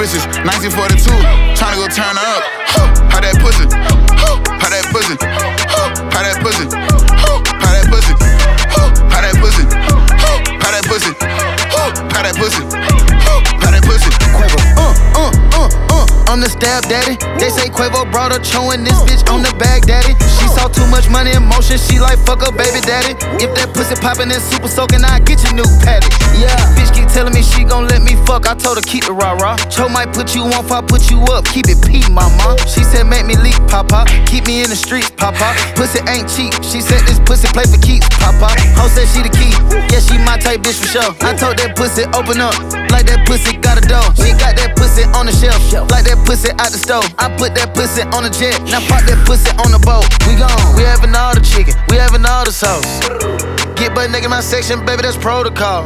bitches, 1942. Tryna go turn her up. How that pussy? How that pussy? How that pussy? How that pussy? How that pussy? How that pussy? How that pussy? How that pussy? I'm the stab daddy. They say Quavo brought her chewing this bitch on the bag daddy. She saw too much money in motion, she like fuck her baby daddy. If that pussy poppin' and super soaking, I get your new paddock. Yeah, bitch keep telling me she gon' let me fuck. I told her keep the rah-rah. Cho might put you on, if I put you up, keep it P, mama. She said make me leak, papa. Keep me in the streets, papa. Pussy ain't cheap. She said this pussy play for keeps, papa. Ho said she the key. Yeah, she my type bitch for sure. I told that pussy open up, like that pussy got a door. She got that pussy on the shelf, like that pussy out the stove. I put that pussy on the jet, now pop that pussy on the boat. We gone. We having all the chicken, we having all the sauce. Get butt naked in my section, baby, that's protocol.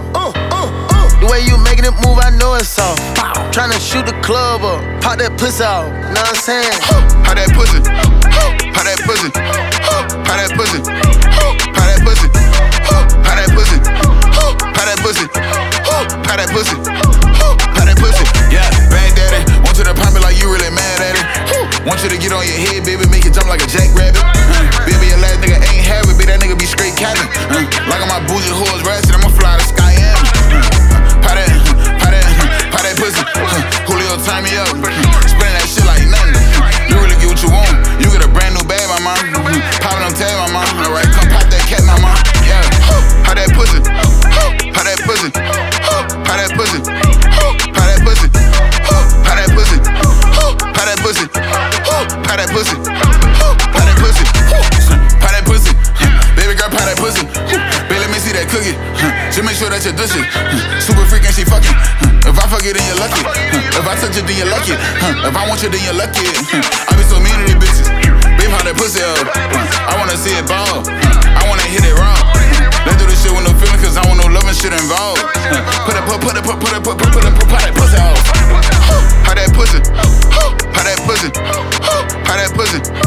The way you making it move, I know it's soft. Tryna shoot the club up, pop that pussy out. Know what I'm saying? How that pussy? How that pussy? How that pussy? How that pussy? How that pussy? How that pussy? How that pussy? How that pussy? Yeah, bang daddy. Want you to pump it like you really mad at it. Want you to get on your head, baby, make it jump like a jackrabbit. Baby, your last nigga ain't have it, baby, that nigga be straight capping. Like on my bougie horse ratchet, I'ma fly to sky am. How that pussy? Julio, tie me up. Spinning that shit like nothing. You really get what you want. You get a brand new bag, my mom. Poppin' them tags, my mom. Alright, come pop that cat, my mom. Yeah. How that pussy? How that pussy? How that pussy? How that pussy? How that pussy? How that pussy? How that pussy? How that pussy? How that pussy? Baby girl, how that pussy? Baby, let me see that cookie. Just make sure that you're dusty. Super freak and she fucking. If I fuck it, then you're lucky. If I touch it, then you're lucky. If I want you, then you're lucky. I be so mean to these bitches. Babe, how that pussy up? I wanna see it ball. I wanna hit it wrong. Let's do this shit with no feeling, cause I want no love and shit involved. Put that pussy off. How that pussy? How that pussy? How that pussy?